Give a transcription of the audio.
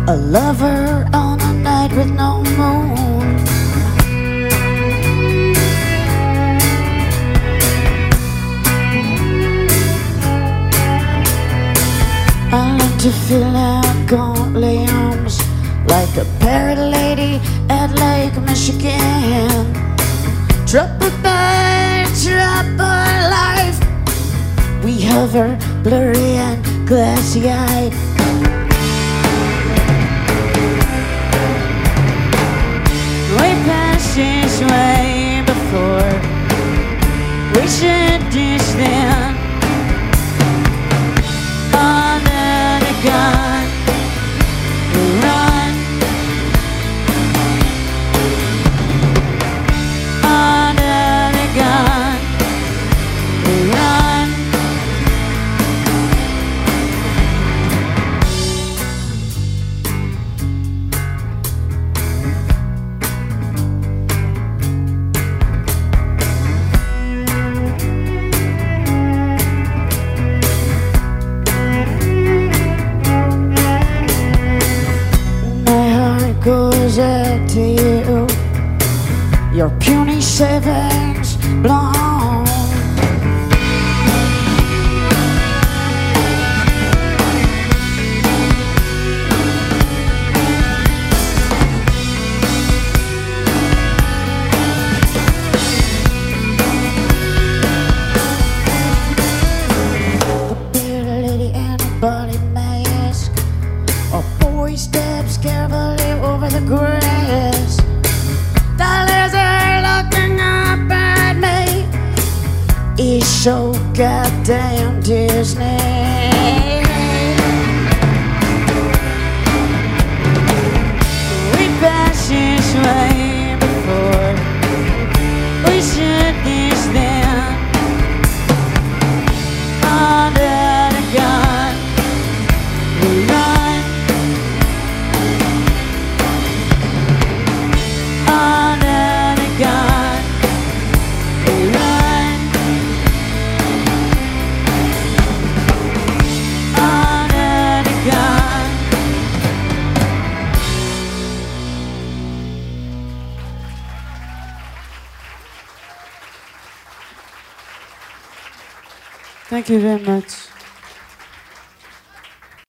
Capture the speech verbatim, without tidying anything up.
a lover on a night with no moon. I learned to fill out gauntlet arms like a parrot lady at Lake Michigan. Troubled by troubled life, we hover blurry and glassy-eyed. Way past this way before we should just then. Under the gun, we run. Under the gun, we run. Goes out to you, your puny savings blown. The bearded lady and the body mask, a boy steps carefully over the grass. The lizard looking up at me, he's so goddamn Disney. We passed this way before we should this then. Under the gun, we run. Under the gun, we run. Under the gun. Thank you very much.